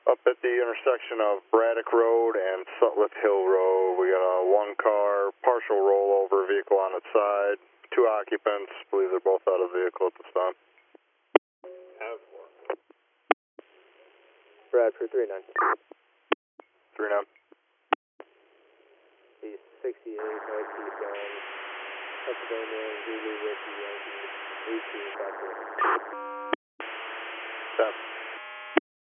Up at the intersection of Braddock Road and Sutliff Hill Road, we got a one-car partial rollover vehicle on its side. 2 occupants, believe they're both out of the vehicle at this time. Have one. Bradford 39. 39. East 68, northeast Pennsylvania, Zulu, Whiskey, Yankee, 18, South 10.